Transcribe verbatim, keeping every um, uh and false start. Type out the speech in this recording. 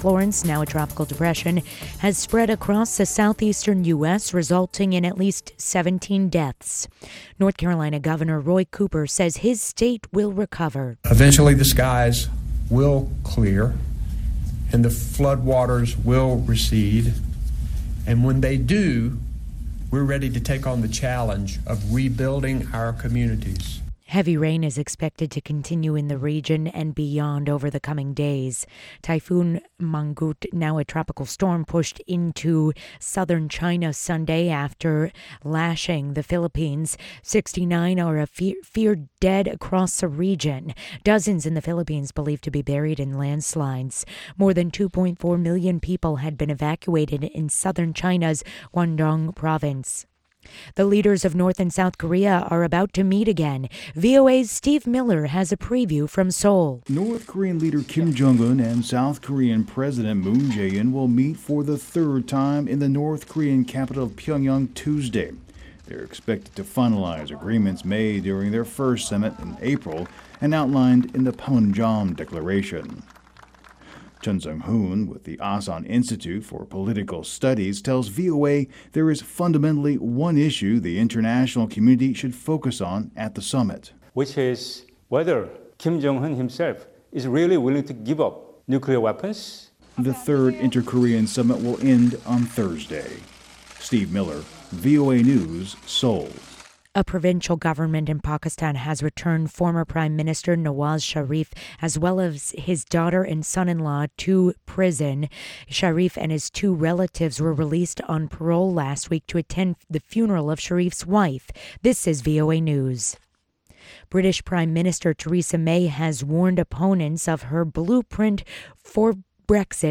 Florence, now a tropical depression, has spread across the southeastern U S, resulting in at least seventeen deaths. North Carolina Governor Roy Cooper says his state will recover. Eventually the skies will clear and the floodwaters will recede. And when they do, we're ready to take on the challenge of rebuilding our communities. Heavy rain is expected to continue in the region and beyond over the coming days. Typhoon Mangkhut, now a tropical storm, pushed into southern China Sunday after lashing the Philippines. sixty-nine are fe- feared dead across the region. Dozens in the Philippines believed to be buried in landslides. More than two point four million people had been evacuated in southern China's Guangdong province. The leaders of North and South Korea are about to meet again. V O A's Steve Miller has a preview from Seoul. North Korean leader Kim Jong-un and South Korean President Moon Jae-in will meet for the third time in the North Korean capital of Pyongyang Tuesday. They're expected to finalize agreements made during their first summit in April and outlined in the Panmunjom Declaration. Chun Sung-hoon with the Asan Institute for Political Studies tells V O A there is fundamentally one issue the international community should focus on at the summit, which is whether Kim Jong-un himself is really willing to give up nuclear weapons. The third Inter-Korean summit will end on Thursday. Steve Miller, V O A News, Seoul. A provincial government in Pakistan has returned former Prime Minister Nawaz Sharif as well as his daughter and son-in-law to prison. Sharif and his two relatives were released on parole last week to attend the funeral of Sharif's wife. This is V O A News. British Prime Minister Theresa May has warned opponents of her blueprint for Brexit